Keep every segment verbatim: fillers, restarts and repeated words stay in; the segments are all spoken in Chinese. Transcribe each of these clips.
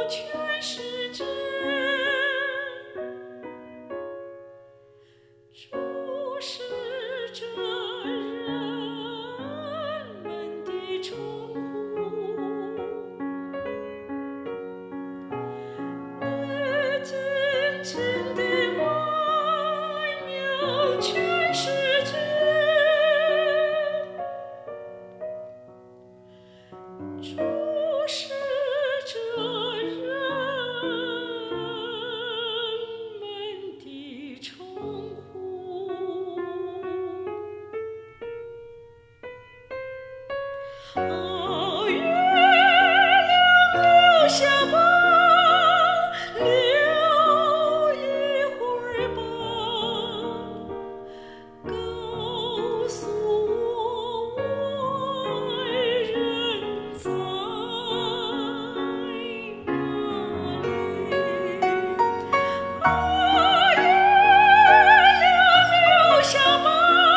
全是知，注视着人们的称呼，而真正的万有全是知。注视着人们的称呼，啊，月亮留下吧，留一会儿吧，告诉我爱人在哪里？啊，月亮留下吧，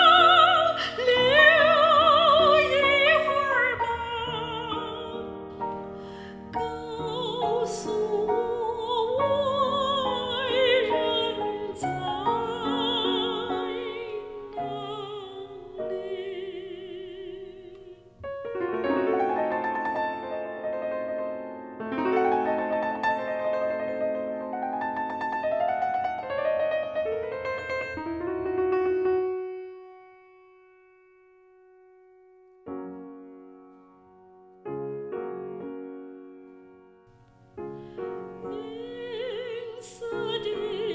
留一会儿吧，告诉我爱人在哪里？银色的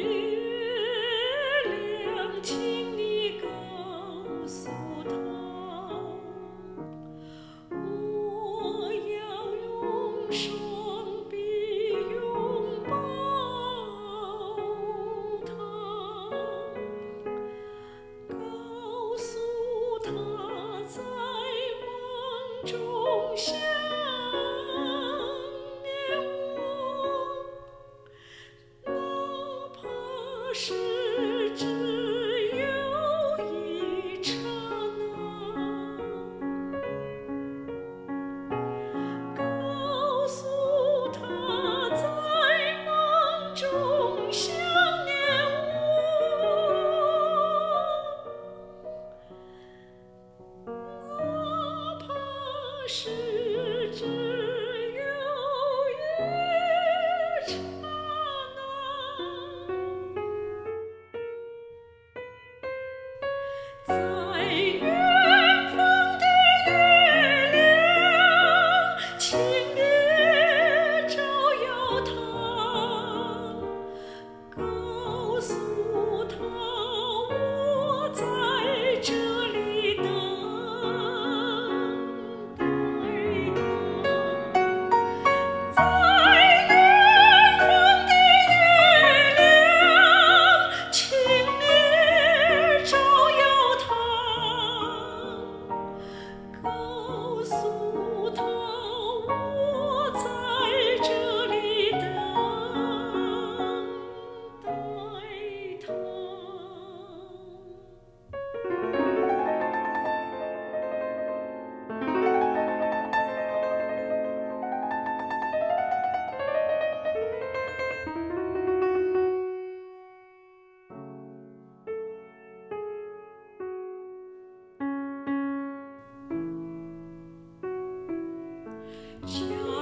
月亮，请你告诉他，我要用双臂拥抱他，告诉他在梦中想念我，哪怕是只有一刹那，告诉他在梦中想念我，哪怕是只有一刹那，在远方的月亮，请别照耀它，告诉他我在这里等待他，在远方的月亮，请别照耀它，告诉他我在这里等待他。家